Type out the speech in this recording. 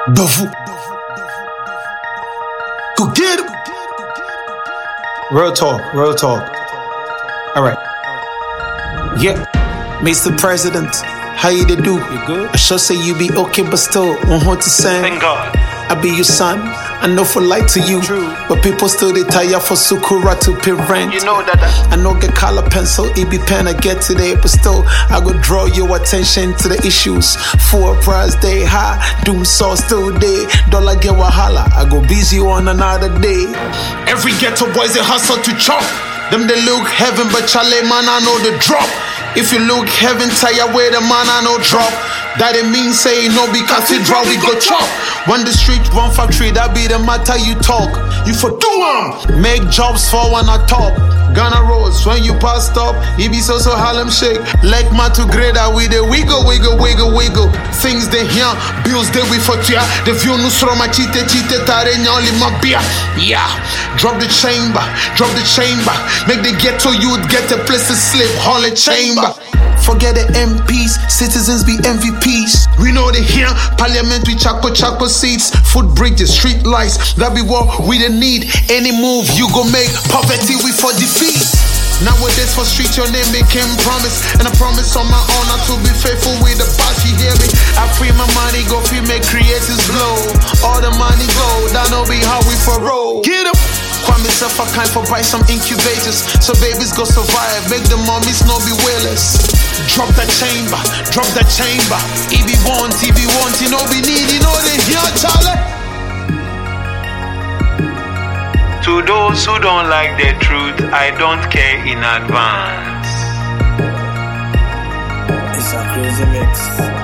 Dovu. Go get him. Real talk, real talk. Alright. Yeah. Mr. President, how you do? You good? I sure say you be okay, but still won't hold to send. Thank God. I be your son, I know for light to you. True. But people still they tire for Sukura to pay rent. You know that. I know get color pencil, it be pen I get today. But still, I go draw your attention to the issues. For a price day high, doom saw still day. Dollar get wahala, I go busy on another day. Every ghetto boys they hustle to chop. Them they look heaven, but Charlie man I know the drop. If you look heaven, tire where the man I know drop. That it means say no because we draw we go chop. When the street run factory, that be the matter you talk. You for do make jobs for when I talk. Ghana Rose, when you pass up, it be so Harlem shake. Like Matu Greda with the wiggle, wiggle, wiggle, wiggle. Things they hear, bills they we for tia. The view no stroma chite tare nyali mabia. Yeah, drop the chamber, drop the chamber. Make the ghetto youth get a place to sleep, haul a chamber. Forget the MPs, citizens be MVPs. We know they hear parliament with Chaco seats, foot bridges, street lights. That be what we don't need. Any move you go make, poverty we for defeat. Nowadays for street your name became promise. And I promise on my honor to be faithful with the boss, you hear me? I free my money, go free make creators blow. All the money go, that no be how we for roll. Get up! Kwame self a kind for buy some incubators. So babies go survive, make the mommies no be whalers. Drop that chamber, drop that chamber. If you want, you know we need, you know they hear Charlie. To those who don't like the truth, I don't care in advance. It's a crazy mix.